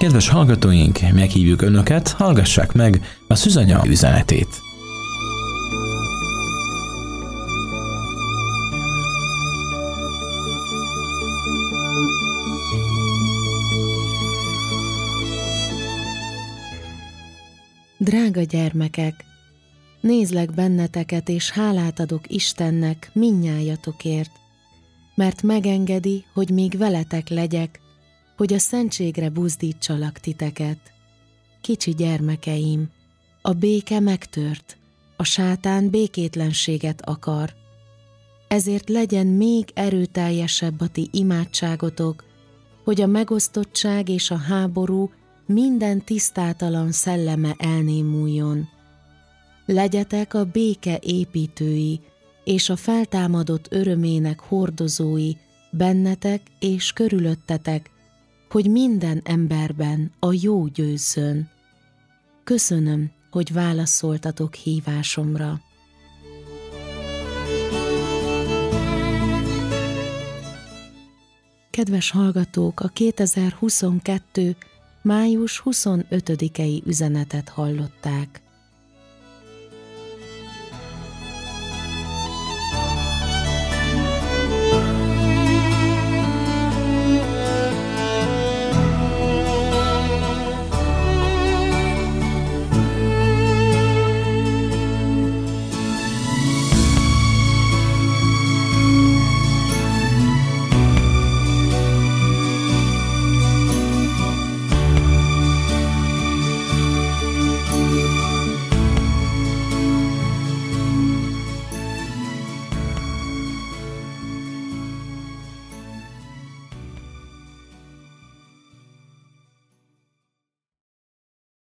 Kedves hallgatóink, meghívjuk Önöket, hallgassák meg a Szűzanya üzenetét. Drága gyermekek, nézlek benneteket, és hálát adok Istennek mindnyájatokért, mert megengedi, hogy még veletek legyek, hogy a szentségre buzdítsalak titeket. Kicsi gyermekeim, a béke megtört, a sátán békétlenséget akar. Ezért legyen még erőteljesebb a ti imádságotok, hogy a megosztottság és a háború minden tisztátalan szelleme elnémuljon. Legyetek a béke építői és a feltámadott örömének hordozói bennetek és körülöttetek, hogy minden emberben a jó győzzön. Köszönöm, hogy válaszoltatok hívásomra. Kedves hallgatók, a 2022. május 25-i üzenetet hallották.